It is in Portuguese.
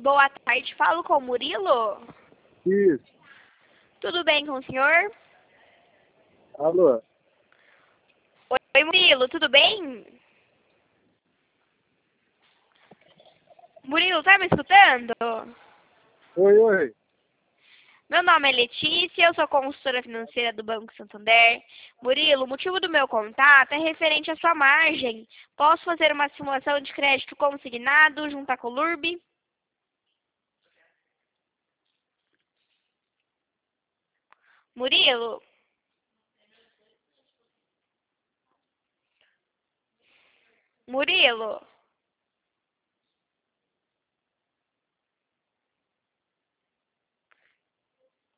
Boa tarde, falo com o Murilo. Isso. Tudo bem com o senhor? Alô? Oi, Murilo, tudo bem? Murilo, tá me escutando? Oi, oi. Meu nome é Letícia, eu sou consultora financeira do Banco Santander. Murilo, o motivo do meu contato é referente à sua margem. Posso fazer uma simulação de crédito consignado junto à Colurb? Murilo? Murilo?